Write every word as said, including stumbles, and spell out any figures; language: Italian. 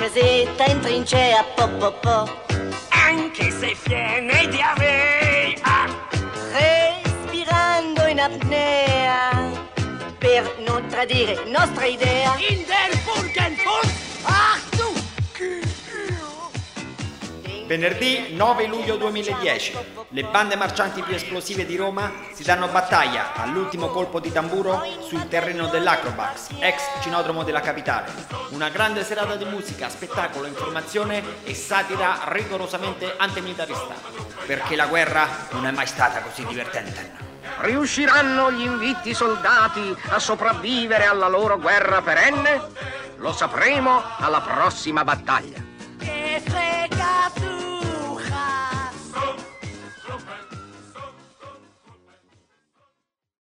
casetta in trincea, po po po. Anche se piene di avea, respirando in apnea, per non tradire nostra idea. in der Burgenfuss, ach du! Venerdì nove luglio duemiladieci, le bande marcianti più esplosive di Roma si danno battaglia all'ultimo colpo di tamburo sul terreno dell'Acrobax, ex cinodromo della capitale. Una grande serata di musica, spettacolo, informazione e satira rigorosamente antimilitarista. Perché la guerra non è mai stata così divertente. Riusciranno gli invitti soldati a sopravvivere alla loro guerra perenne? Lo sapremo alla prossima battaglia. Che frega